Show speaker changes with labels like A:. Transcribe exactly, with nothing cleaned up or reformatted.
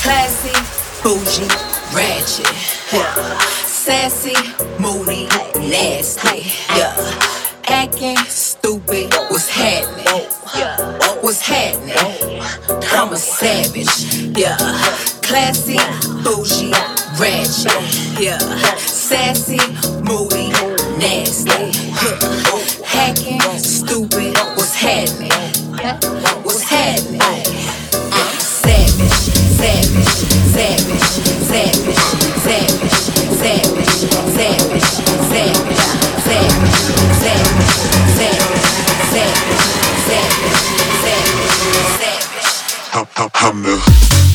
A: Classy, bougie, ratchet, yeah. Sassy, moody, nasty, yeah. Acting stupid, what's happening? What's happening? I'm a savage, yeah. Classy, bougie, ratchet, yeah. Sassy, moody, nasty, yeah. Hacking, stupid, what's happening? What's happening? I'm savage, savage, savage, savage, savage, savage, savage, savage, savage, savage, savage, savage, savage, savage, savage.
B: I'm, I'm, I'm the